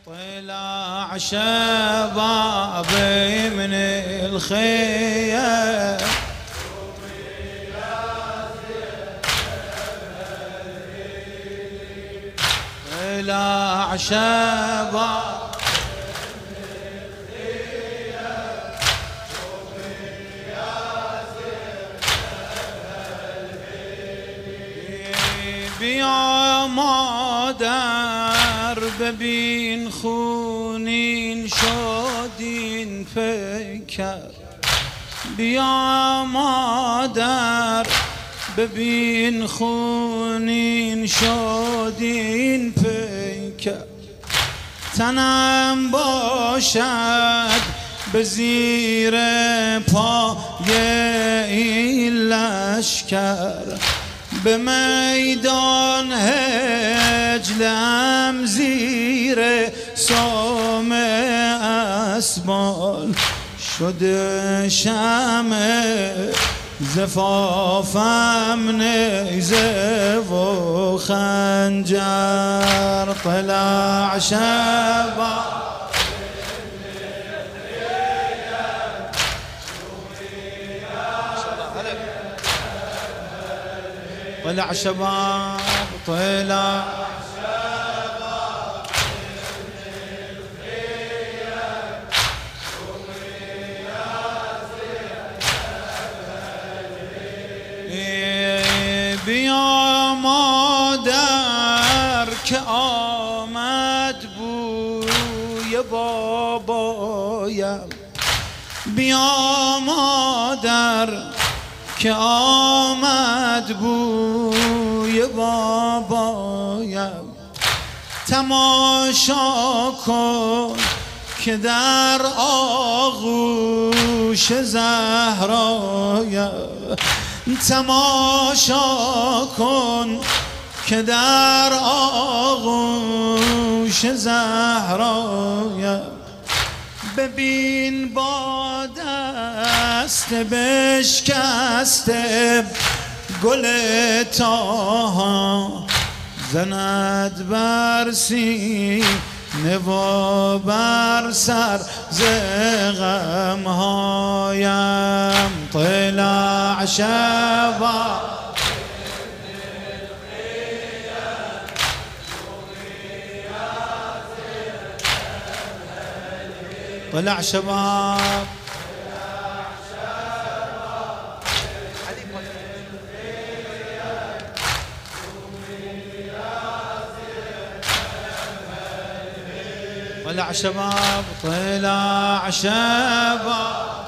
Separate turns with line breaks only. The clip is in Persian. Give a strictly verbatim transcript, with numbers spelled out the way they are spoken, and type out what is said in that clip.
طلع شبابي من الخيام طلع شبابي بيا مادر ببین خونین شادین فکر بیا مادر ببین خونین شادین فکر تنم باشد به زیر پای این لشکر به میدان هجلم زیر سام اسبال شده شمع زفافم نیزه و خنجر طلع شباب طلع شباب طلع شباب بیا مادر که آمد بوی بابایم بیا مادر که آمد بوی بابایم تماشا کن که در آغوش زهرایم تماشا کن که در آغوش زهرایم ببین با دست بشکسته گل تاها زند بر سینه و بر سر ز غمهایم طلع شباب طلع شباب طلع شباب طلع شباب